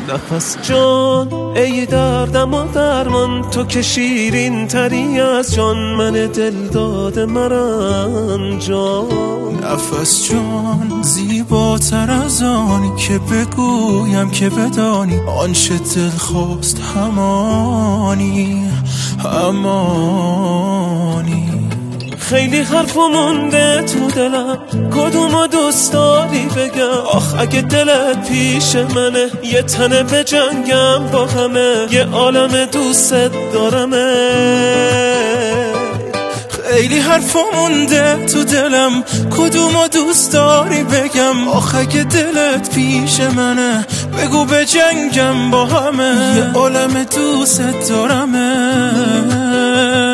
نفس جان ای دردم و درمان، تو که شیرین تری از جان، من دل داده مرم جان. نفس جان زیباتر از آنی که بگویم که بدانی، آنچه دل خواست همانی همانی. خیلی حرف مونده تو دلم، کدومو دوست داری بگم؟ آخ اگه دلت پیش منه، یه تنه به جنگم با همه، یه عالم دوست دارمه. خیلی حرفا مونده تو دلم، کدومو دوست داری بگم؟ آخ اگه دلت پیش منه، بگو به جنگم با همه، یه عالم دوست دارمه.